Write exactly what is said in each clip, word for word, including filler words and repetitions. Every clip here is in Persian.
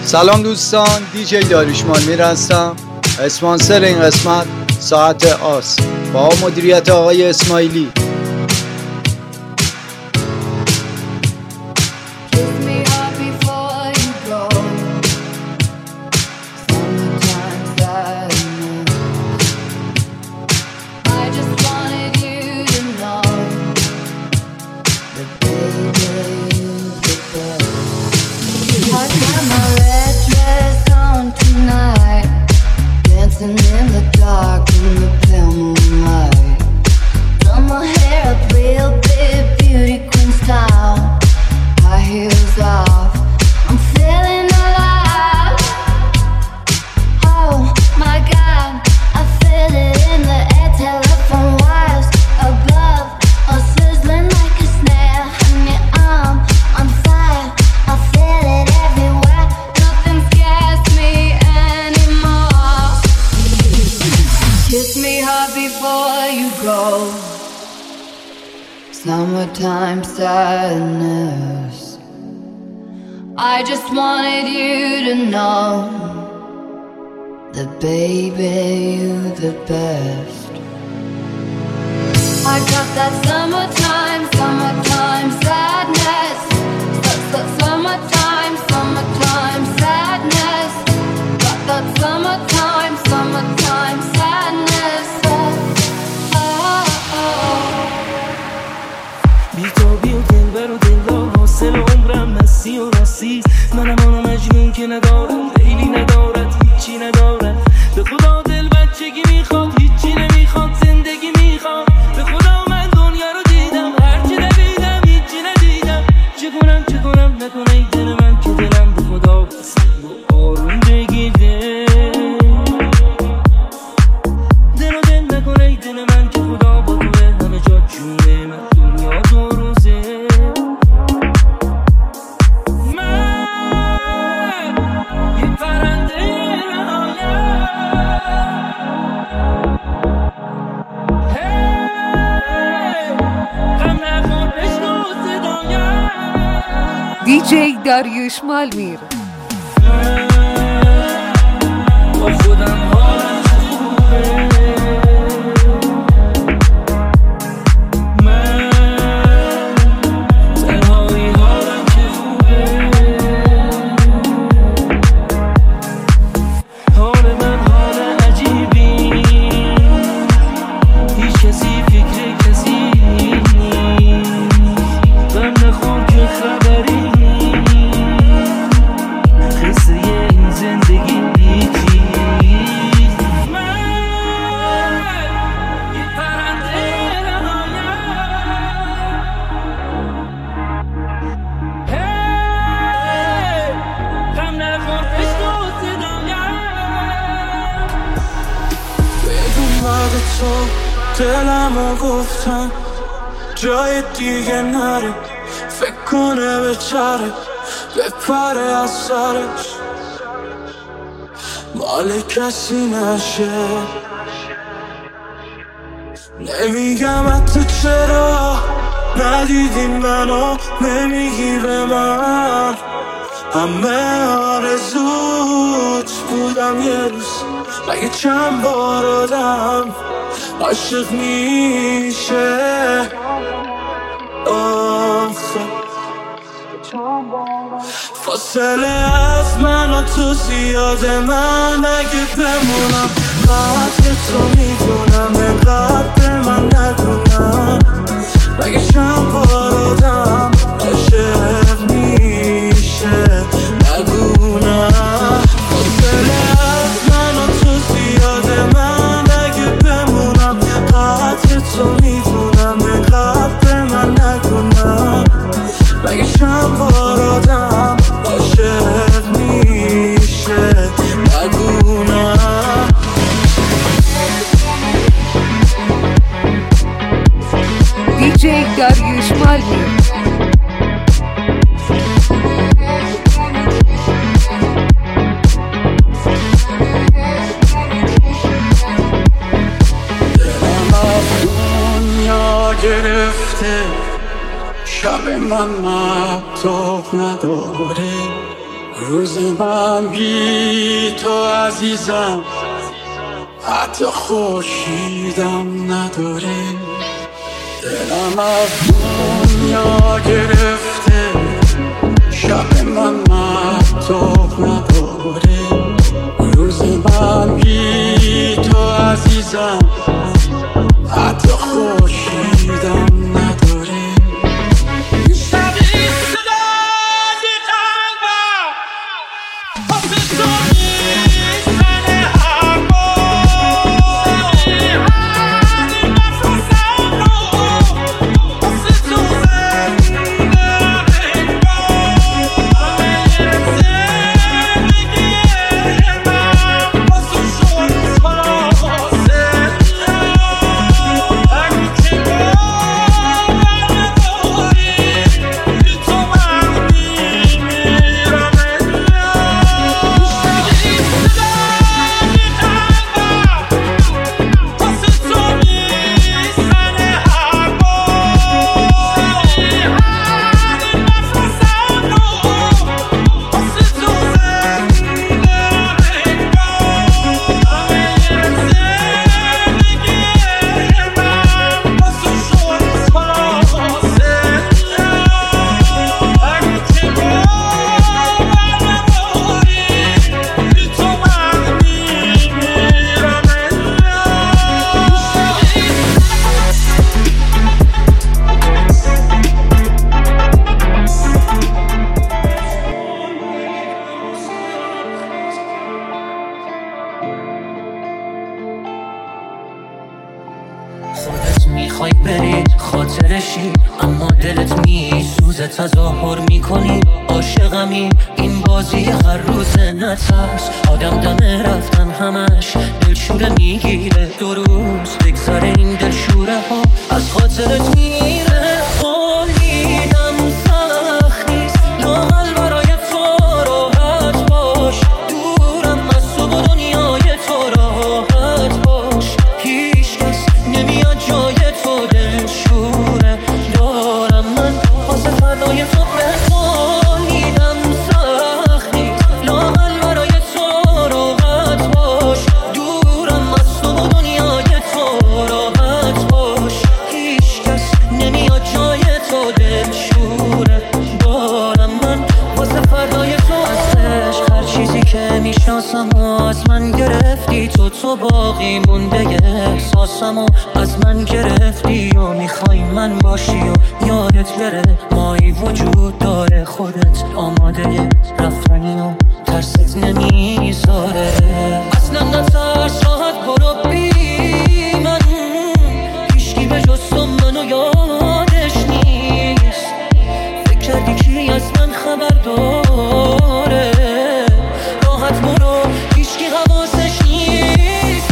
سلام دوستان، دیجی داریوش مالمیر هستم. اسپانسر این قسمت ساعت آس با مدیریت آقای اسماعیلی. Summertime sadness. I just wanted you to know that baby you're the best. I got that summertime, summertime sadness. Summertime, summertime sadness. Got that summertime, summertime sadness. بی تو بی و دل بر و دل دار حاصل عمرم مستی و راستیست. منم آنو مجنون که ندارم لیلی ندارد هیچی ندارد. به خدا دل بچگی میخواد هیچی نمیخواد زندگی میخواد. به خدا من دنیا رو دیدم هرچی دویدم هیچی ندیدم. چه کنم چه کنم نکنه ای دل من که دلم به خدا بسته و آروم بگیره. دل و دل نکنه ای دل من که خدا با توه همه جا جونه من دنیا دو روزه. من یه پرنده رهایم. هی غم نخور بشنو صدایم. دیجی داریوش مالمیر. با خودم حالم خوبه. دلمو گفتم جای دیگه نره، فکر کنه به چره بپره از سرش مال کسی نشه. نمیگم حتی چرا ندیدی منو، نمیگی به من همه آرزوت بودم یه روز. مگه چند بار آدم عاشق میشه آخه فاصله از من و تو زیاده. من اگه بمونم قدر تو میدونم انقدر به من ندونم. مگه چند بار آدم عاشق میشه نگونم. فاصله از من و تو زیاده. من اگه بمونم قدر تو میدونم انقدر به من نگونم. مگه چند بار آدم عاشق میشه نگونم. دیجی داریوش مالمیر. گرفته شب من مبتاب نداره. روز من بی تو عزیزم حتی خورشیدم نداره، دلم از دنیا گرفته، شب من مهتاب نداره. روز من بی تو عزیزم حتی خورشیدم نداره. میخوای بری خاطرشی، اما دلت میسوزه تظاهر میکنی عاشقمی. این بازی هر روز نترس، آدم دم رفتن همش دلشوره میگیره. دو روز بگذره این دلشوره ها از خاطرت میره. خالیدم سخت نیست لااقل برای تو راحت باش، دورم از تو و دنیای تو راحت باش. هیچ کس نمیاد جای تو دلشوره دارم من واسه فردای تو. بخالیدم سخت نیست لااقل برای تو راحت باش، دورم از تو و دنیای تو راحت باش. هیچ کس نمیاد جای تو دلشوره دارم من واسه فردای تو. از عشق هر چیزی که میشناسم و از من گرفتی تو، تو باقی مونده احساسم و از من گرفتی و میخوای من باشی و یادت بره مایی وجود داره. خودت آماده رفتنی و ترست نمیذاره. اصلا نترس راحت برو بی من، هیچکی به جز تو منو یادش نیست. فکر کردی کی از من خبر داره؟ راحت برو هیچکی حواسش نیست.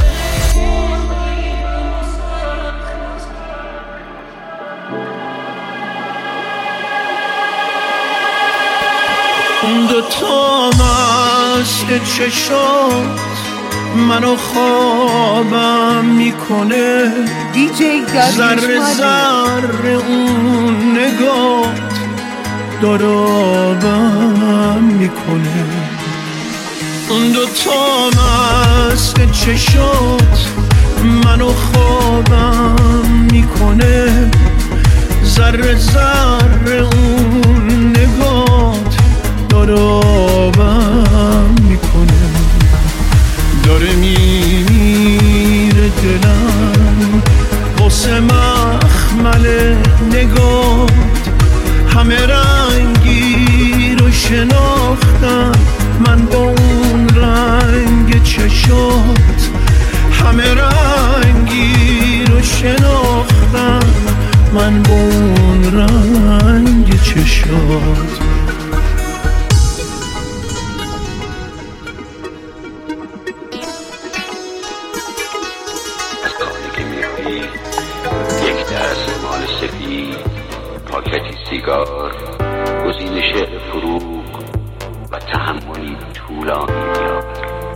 دو تا مشک چشات منو خوابم میکنه، دی جی داریوش ذره مالی. ذره اون نگات دارابم میکنه. دو تا مشک چشات منو خوابم میکنه، ذره ذره اون نگات دارابم میکنه. داره میمیره دلم واسه مخمل نگات، همه رنگی رو شناختم من با اون رنگ چشات، همه رنگی رو شناختم من با اون رنگ چشات. یک دست مال سفید، پاکتی سیگار، گزینش فروغ و تحملی طولانی می‌یابد.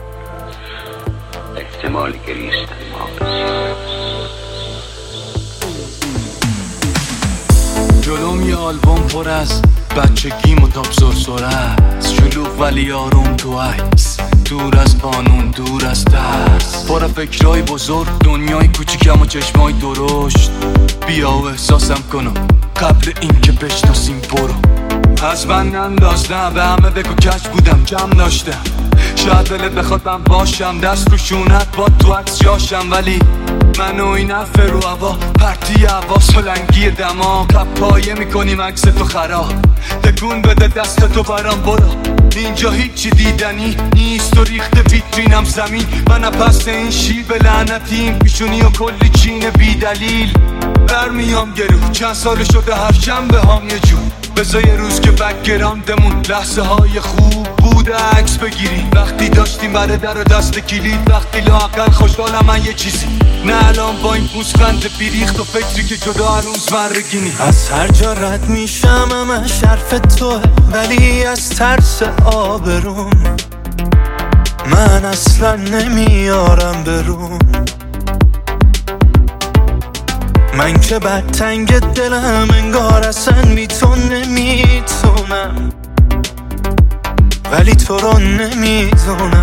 احتمال گریستن ما بسیار است. جلوم یه آلبوم پر از بچگیم و تاب سرسره است، شلوغ ولی آروم تو عکس، دور از قانون دور از ترس، پر فکرهای بزرگ، دنیای کوچیکم و چشمای درشت. بیا و احساسم کنم قبل این که بشناسیم برو. از من انداز نه به همه بگو کش بودم جمع داشتم، شاید دلت بخواد من باشم دست رو شونت با تو عکس جاشم، ولی من و این عفه رو هوا پرتی هوا سلنگی دماغ پایه میکنیم عکس تو خراب. تکون بده دست تو برام برو، اینجا هیچی دیدنی نیست و ریخته ویترینم زمین. من پس این شیب لعنتیم پیشونی و کلی چین بی دلیل برمیام گرو. چند سال شده هر شنبه هم یه جور بذار یه روز که بکگراندمون لحظه های خوب بود عکس بگیریم، وقتی داشتیم بره در و دست کلید، وقتی لااقل خوشحالم من یه چیزی نه الان با این پوزخند بیریخت و فکری که جدا هر روز مرگینی. از هر جا رد میشم همه شرف توه، ولی از ترس آبروم من اصلا نمیارم برون. من که بد تنگ دلم انگار اصلا بی تو نمیتونم، ولی تو رو نمیدونم،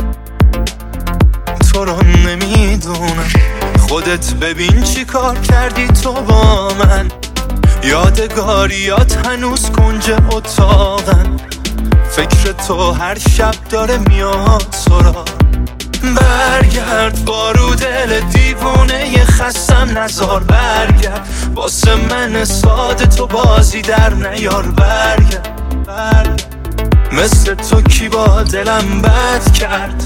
تو رو نمیدونم. خودت ببین چی کار کردی تو با من، یادگاریات هنوز کنج اتاقن، فکر تو هر شب داره میاد سراغ. برگرد بارو دل دیوونه ی خستم نزار، برگرد واسه من ساده تو بازی در نیار، برگرد برگرد مثل تو کی با دلم بد کرد.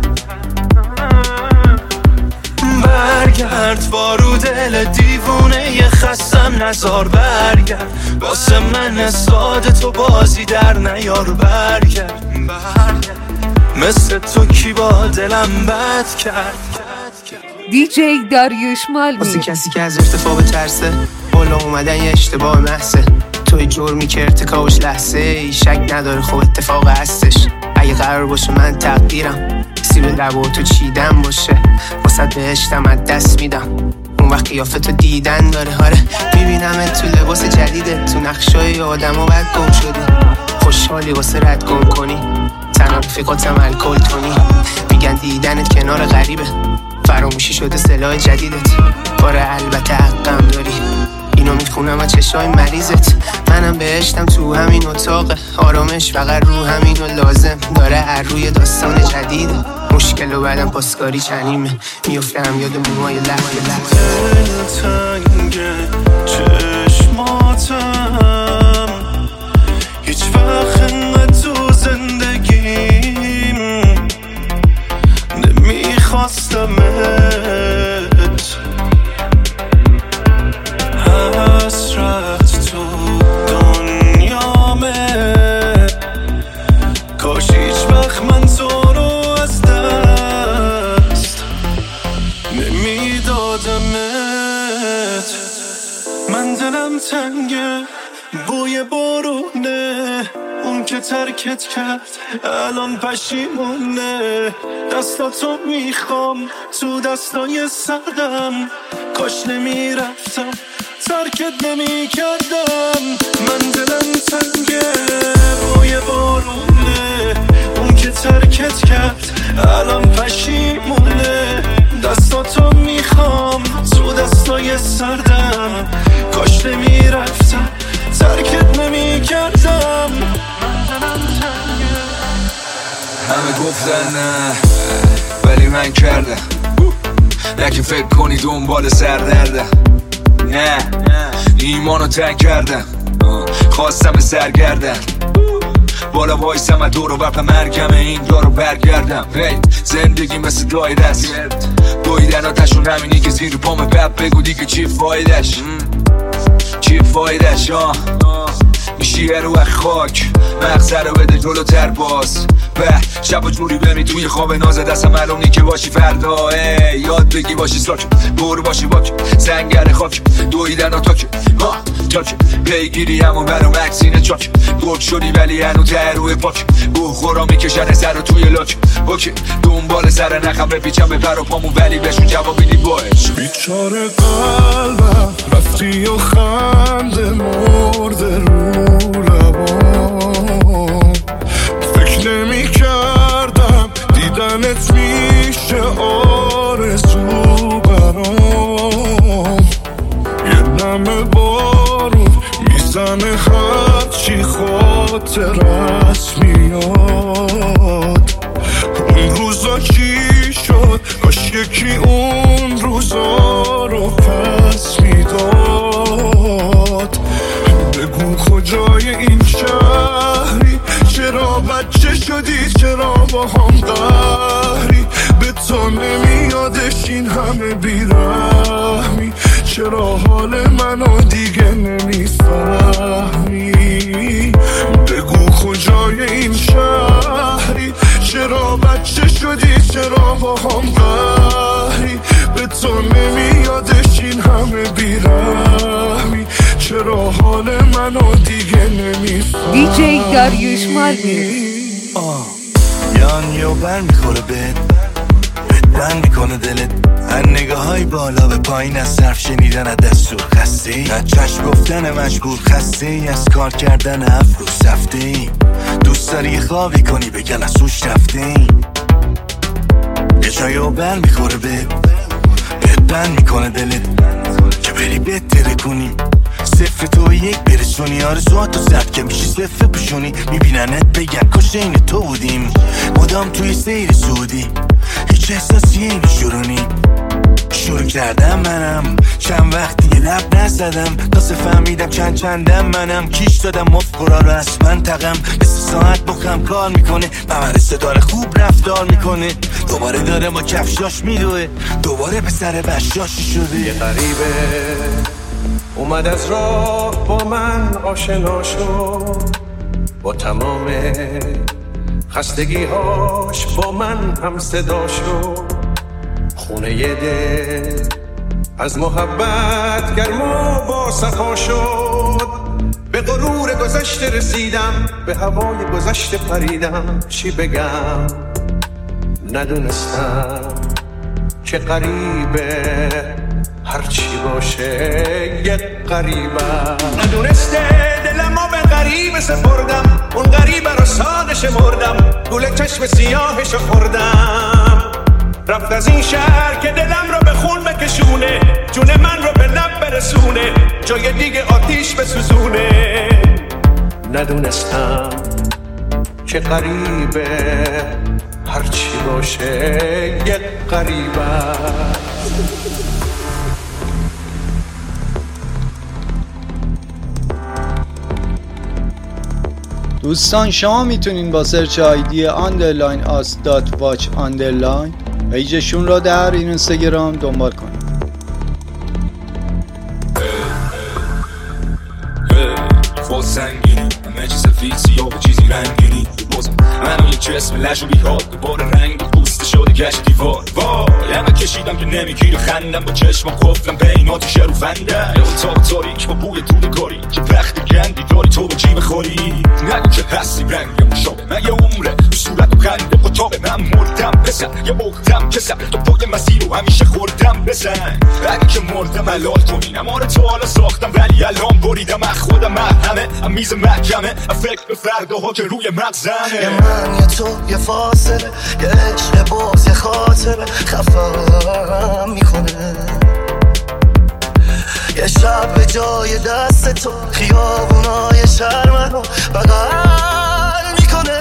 برگرد بارو دل دیوونه ی خستم نزار، برگرد واسه من ساده تو بازی در نیار، برگرد برگرد مثل تو کی با دلم بد کرد. دیجی داریوش مالمی. واسه کسی که از ارتفاع ترسه بالا اومدن یه اشتباه محضه، توی جرمی که ارتکابش لحظه ای شک نداره خب اتفاق هستش. اگه قرار باشه من تقدیرم سیب لب و تو چیدن باشه، واسه بهشتم از دست میدم اون وقت قیافه تو دیدن داره. آره میبینم تو لباس جدیده، تو نقشای آدم و بعد گم شدی، خوشحالی واسه رد گم کنی، تنها رفیقاتم الکل تونی، میگن دیدنت کنار غریبه، فراموشی شده سلاح جدیدت. آره البته حقم داری، اینو میخونم از چشای مریضت، منم بهشتم تو همین اتاقه، آرامش فقط رو همینو لازم داره، هر روی داستان جدیده، مشکل و بعدم پاسکاری چنیمه، میفتم یاد موهای لحظه لحظه. تنگه چشماتم هیچ وقت انقدر تو زندگیم نمیخواستمت، حسرت تو دنیامه، کاش هیچ وقت من تو رو از دست نمیدادمت. من دلم تنگه بوی بارونه، اون که ترکت کرد الان پشیمونه، دستاتو میخوام تو دستای سردم، کاش نمیرفتم ترکت نمیکردم. من دلم تنگه بوی بارونه، اون که ترکت کرد الان پشیمونه، دستاتو میخوام تو دستای سردم، کاش نمیرفتم ترکت نمیکردم. همه گفتن نه ولی من کردم، نه که فکر کنی دنبال سردردم، نه ایمانو تنگ کردم، خواستم سرگردم، بالا وایسم و دور و برپ مرگم این دارو برگردم. زندگی مثل دایره است، دویدن آتشون همینی که زیر پام بب بگو دیگه چی فایدش، چی فایدش. آه میشی رو اخ خاک مغزه رو بده جلوتر باز، به شب و جوری بمی توی خواب نازه دستم معلوم نی که باشی فردا، یاد بگی باشی ساک دور باشی باک سنگر خاک دویدن آتاک تاک پیگیری همون برام اکسینه چاک گرد شدی ولی هنو ته روی پاک گوه خورا میکشن سر رو توی لاک اوکی دنبال سر نخم بپیچم به پر و پامون ولی بهشون جواب بیدی باش. بیچاره قلبم رفتی و خنده مرده رو لبام. فکر نمی کردم دیدنت میشه آرزو برام. یه نم بارون میزنه هرچی خاطرت میاد. اون روزا چی شد؟ کاش یکی اون روزا رو پس میداد. بگو کجای این شهری؟ چرا بچه شدی؟ چرا با هم قهری؟ به تو نمیادش این همه بیرحمی؟ چرا حال منو دیگه نمیفهمی؟ بگو کجای این شهری؟ چرا بچه شدی؟ چرا با هم قهری؟ به تو نمیادش این همه بیرحمی؟ چرا حال منو دیگه نمیفهمی؟ دیجی داریوش مالمی. آه یان یو بر میخوره بهت، بند میکنه دلت. هر نگاه های بالا به پایین از صرف شنیدن از دستور خسته ای، از چشم گفتن مجبور خسته ای، از کار کردن افرو سفته ای. دوست داری یه خوابی کنی بگن از سوش رفته ای. یه جایو بر میخوره بهت، بهت بند میکنه دلت که بری بهتره کنی. صفر تو یک برسونی، آرزوهاتو زد که میشی صفر پوشونی. میبیننت بگن کاش این تو بودیم، مدام توی سیر سودی. هیچ احساسی این شورونی. شروع کردم منم چند وقتی یه لب نزدم، تازه فهمیدم چند چندم منم. کیش دادم مفقورا رو از منطقم، مثل ساعت بخم کار میکنه. ممرسه داره خوب رفتار میکنه، دوباره داره ما کفشاش میدوه، دوباره به سر بشاشی شده. یه غریبه اومد از راه با من آشنا شد، با تمام خستگی‌هاش با من هم صدا شد. خونه یه دل از محبت گرم و با صفا شد. به غرور گذشته رسیدم، به هوای گذشته پریدم. چی بگم ندونستم که غریبه هرچی باشه یک غریبه. ندونسته دلم و به غریبه سپردم، اون غریبه رو ساده شمردم، گول چشم سیاهش خوردم. رفت از این شهر که دلم رو به خون بکشونه، جون من رو به لب برسونه، جای دیگه آتیش بسوزونه. ندونستم که غریبه هرچی باشه یک غریبه. دوستان شما میتونین با سرچ آیدی underline as dot watch underline پیجشون را در این اینستاگرام دنبال کنید. فاز سنگینی همه چیز سفید سیاه و چیزی رنگینی. بازم منو یک جسم لش و بیحال، دوباره رنگ پوسته شده گشت دیوار. وای همه کشیدم که نمیگیره خندم، با چشمم قفلم بین آتیشه رو فنده. یا اتاق تاریک با بوی دوده کاری، که وقت گندی داری تو به جیب خوری. نگو که هستی رنگم مشابه من، یه عمره تو صورت و خنده قطابه. من مردم پسر یه اختم کسر، تو پای مسیر رو همیشه خوردم بزن. اگه که مردم حلال کنین، اما رو تا حالا ساختم ولی الان بریدم. از خودم مرهمه هم میز محکمه، فکر به فرداها که روی مغزمه. یه من یه تو یه فاصله، یه عشق باز یه خاطره خفم میکنه. یه شب به جای دست تو خیابونای شهر منو بغل میکنه.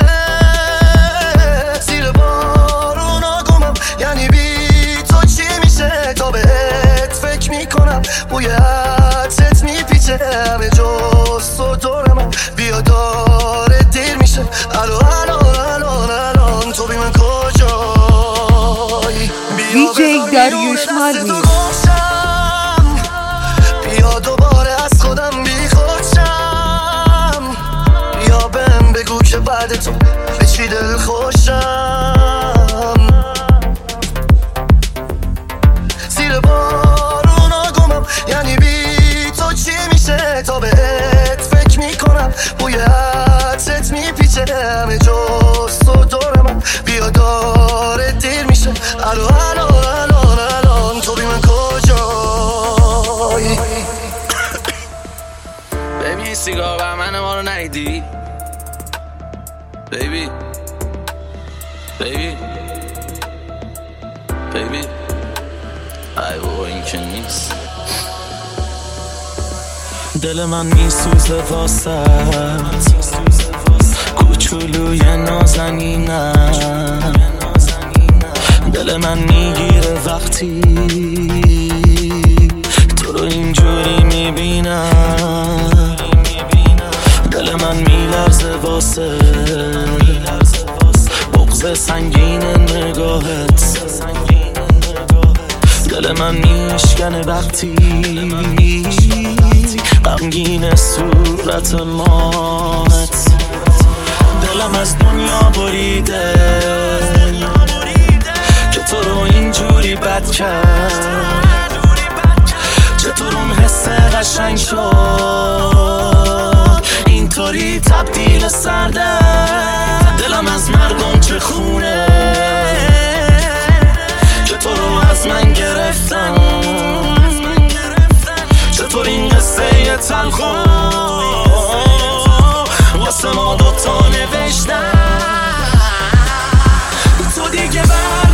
زیر بارونا گمم یعنی بی تو چی میشه، تا بهت فکر میکنم بوی عطرت میپیچه. همه جز تو دور من بیا داره دیر میشه. الو الو الو الان تو بی من کجایی؟ دیجی داریوش مالمی. بیا دوباره از خودم بی خودشم، بیا بهم بگو که بعد تو به چی دل خوشم. زیر بارونا گمم یعنی بی تو چی میشه، تا بهت فکر میکنم بوی عطرت میپیچه. همه جز تو دور من بیا داره دیر میشه. الو الو الو الان تو بی من کجایی؟ این سیگار و من ما رو ندیدی بیبی بیبی بیبی ای بابا این که نیست دل من میسوزه واسط کوچولوی نازنینم دل من میگیره وقتی تو رو اینجوری میبینم دل من میلرزه واسه بغض سنگین نگاهت دل من میشکنه وقتی غمگین صورت ماهت دلم از دنیا بریده که تو رو اینجوری بد کرد چطور اون حس قشنگ شد اینطوری تبدیل سرده دلم از مردم چه خونه که تو رو از من گرفتم چطور این قصه تلخو واسه ما دوتا نوشتم تو دیگه بر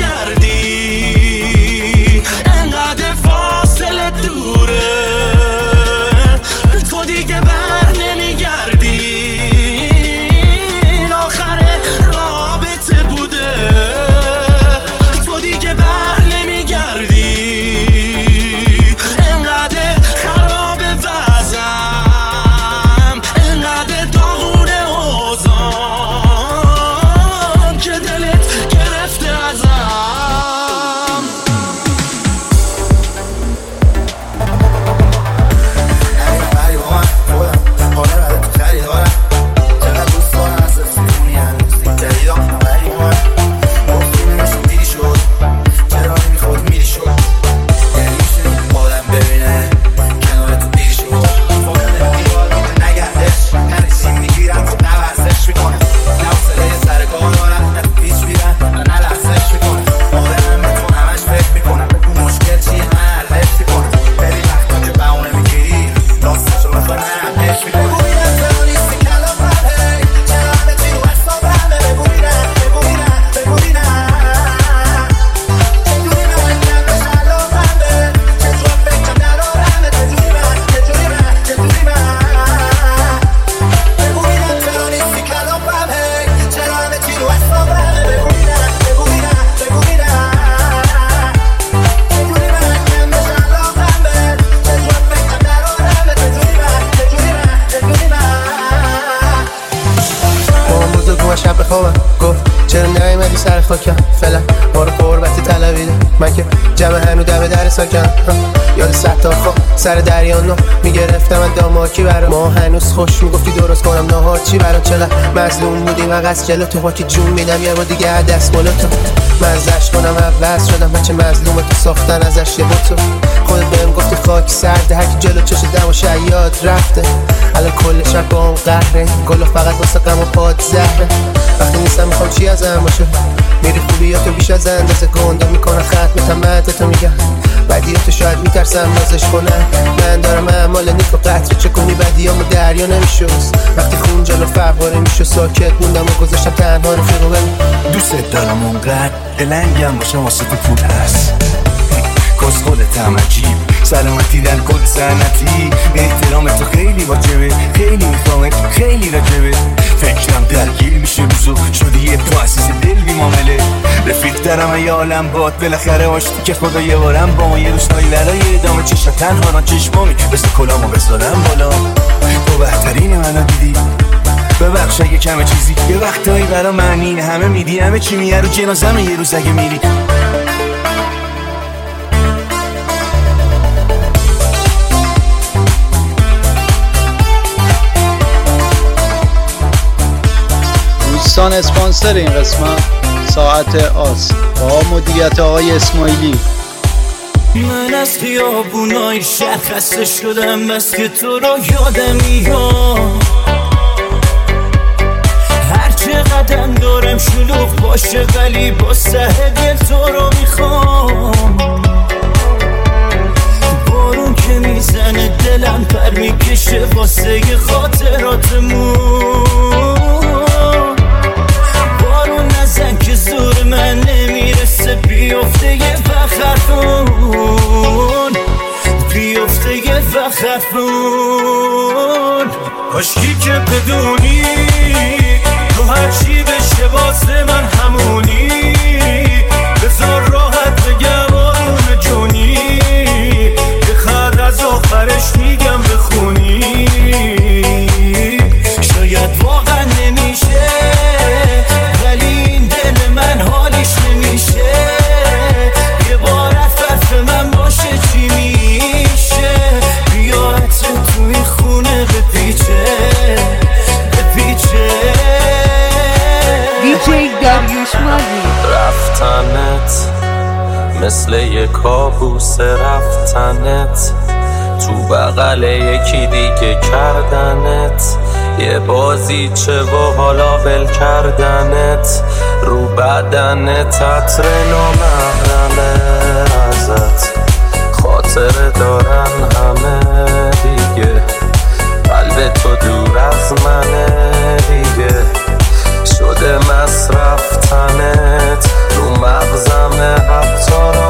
نمیگردی انقدر فاصله دوره تو دیگه بر نمیگردی آخر رابطه بوده تو دیگه بر نمیگردی انقدر خراب وضعم انقدر داغونه اوزان که دلت گرفته ازم من که جمع هنو دم در ساکن یاد صد تا خواب سر دریا نو میگرفتم من داماکی برام ما هنوز خوش میگفتی درست کنم نهار چی برام چلا مظلوم بودیم اقص جلو تو پاکی جون میدم یه بار دیگه دست بالا تو مزش کنم عوض شدم بچه مظلوم تو ساختن ازش یه بوتو خودت بهم گفتی خاک سرده هرکی جلو چش دم و شیاد رفته الان کل شب با هم قهره گلو فقط واسه غم و پاد زهره وقتی نیستم میخوام چی ازم باشه میری خوبیاتو بیش از اندازه گنده میکنه ختم تمتتو میگم بدیاتو شاید میترسم نازش کنم من دارم اعمال نیک و قطره چه کنی بدیامو دریا نمیشوز وقتی خون جلو فواره میشو ساکت موندم و گذاشتم تنها رفیقو ببین دوست دارم اونقدر دلنگم باشه واسه تو پول هست کس خودتم عجیب سلامتی در کل سنتی احترام تو خیلی واجبه خیلی میخوامت خیلی راجبه فکرم درگیر میشه روزو شدی یه تو عزیز دل بی معامله رفیق درم ای عالم باد بالاخره آشتی که خدا یه بارم با ما یه روزایی برای ادامه چشم تنها را چشمامی بسه کلامو بذارم بالا تو بهترین منو دیدی ببخش اگه کمه چیزی یه وقتایی برا من این همه میدی همه چی میه رو جنازمه یه روز اگه میری دوستان اسپانسر این قسمت ساعت آس با مدیریت آقای اسماعیلی. من از خیابونای شهر خسته شدم بس که تو رو یادم میاد هر چقدر دارم شلوغ باشه ولی با سه دل تو رو میخوام بارون که میزنه دلم پر میکشه نمیشه واسه خاطراتمون. بارون نزن که زور من نمیرسه بیفته یه وقت حرفون، بیفته یه وقت حرفون. کاشکی که بدونی تو هرچی بشه واسه من همونی. بذار راحت بگم آروم جونی، یه خط از آخرش میگم بخونی. شاید واقعا نمیشه ولی این دل من حالیش نمیشه. یه بار حرف من باشه چی میشه. بیا عطر تو این خونه بپیچه بپیچه. دیجی داریوش مالی. رفتنت مثل یه کابوس، رفتنت تو بغل یکی دیگه کردنت. یه بازی چه و حالا ول کردنت. رو بدنت عطر نامحرمه ازت، خاطره دارن همه دیگه. قلب تو دور از منه دیگه، شده مصرف تنت. رو مغزمه حتی را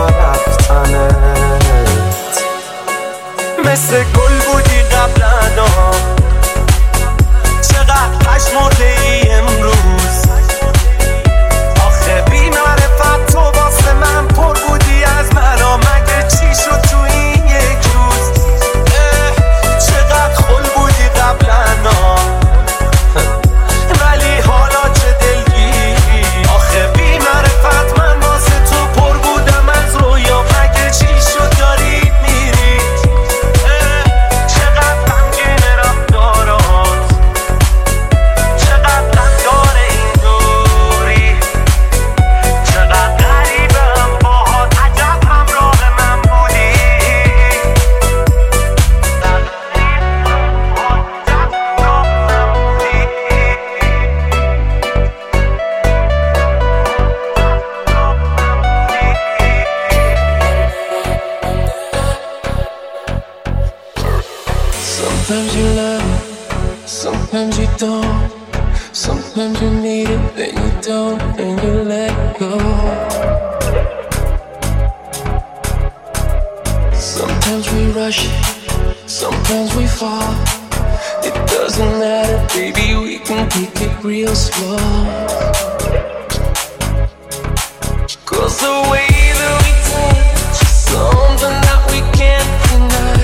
رفتنت. مثل گل بودی قبلا، چقدر پشمرده ای امروز. آخه بی معرفت تو واسه من پر بودی از مرا. مگه چی شد تو این یک روز؟ چقدر خل بودی قبلا ولی حالا چه دلگیری. آخه بی معرفت من واسه تو پر بودم از رویا. مگه چی شد دارید میری؟ چقدر غمگین رفتارات، چقدر غمدار این دوری. چقدر غریبم باهات، عجب همراه من بودی. Sometimes you love it, sometimes you don't. Sometimes you need it, then you don't, and you let go. Sometimes we rush it, sometimes we fall. It doesn't matter, baby, we can take it real slow. Cause the way that we touch is something that we can't deny.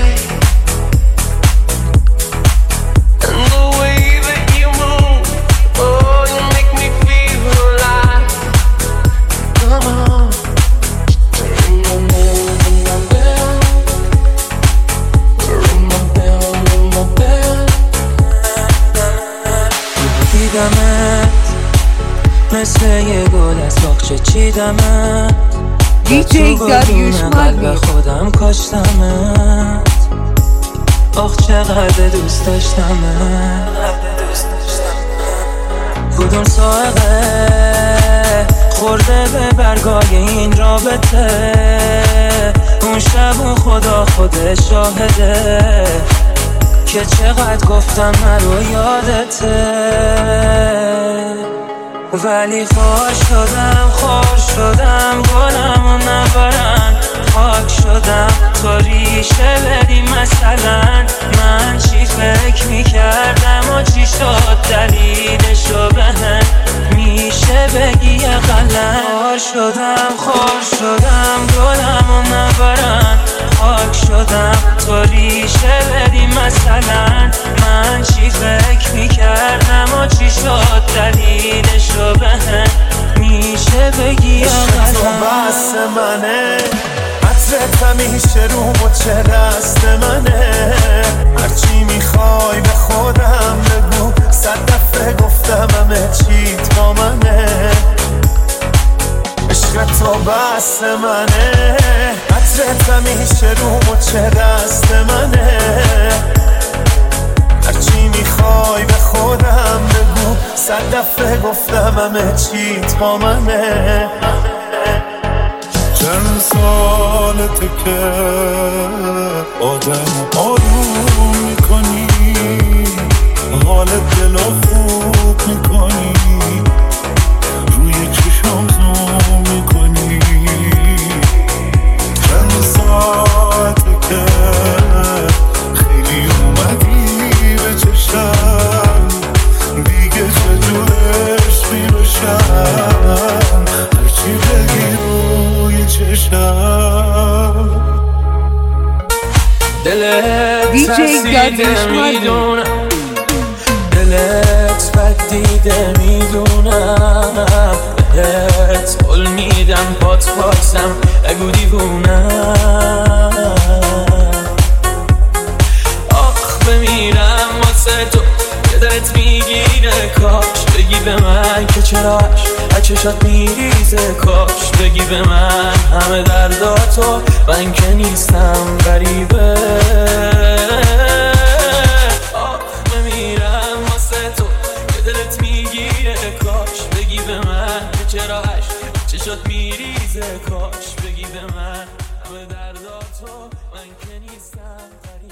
And the way that you move, oh, you make me feel alive. Come on. Ring my bell, ring my bell. Ring my bell, ring my bell. دیدمت مثل یه گل از باغچه چیدمت. دیجی داریوش مالی. قلب خودم کاشتمت. آخ چقدر دوست داشتمت. کدوم سائقه خورده به برگای این رابطه. اون شب اون خدا خود شاهده که چقدر گفتم نرو یادته. ولی خار شدم خار شدم گلمو نبرن. خاک شدم تو ریشه بدی مثلا. من چی فکر میکردم و چی شد دلیلشو بهم میشه بگی یه قلم. خار شدم خار شدم گلمو نبرن. خاک شدم تو ریشه بدی مثلا. من چی فکر میکردم و چی شد دلیلشو بهم میشه بگی یه قلم. تو بس منه، عطرت همیشه رو مچه دست منه. هرچی میخوای به خودم بگو، صد دفعه گفتم همه چی تا منه. عشق تو بس منه، عطرت همیشه رو مچه دست منه. هرچی میخوای به خودم بگو، صد دفعه گفتم همه چی تا منه. چند سالته که آدم آروم میکنی. ترسیده میدونم دلت بد دیده میدونم بهت قول میدم پات پاسم اگو دیوونم آخ بمیرم واسه تو که دلت میگیره کاش بگی به من که چراش از چشات میریزه کاش بگی به من همه درداتو من که نیستم غریبه آخ بمیرم واسه تو که دلت میگیره کاش بگی به من که چراش چشات میریزه کاش بگی به من همه درداتو من که نیستم غریبه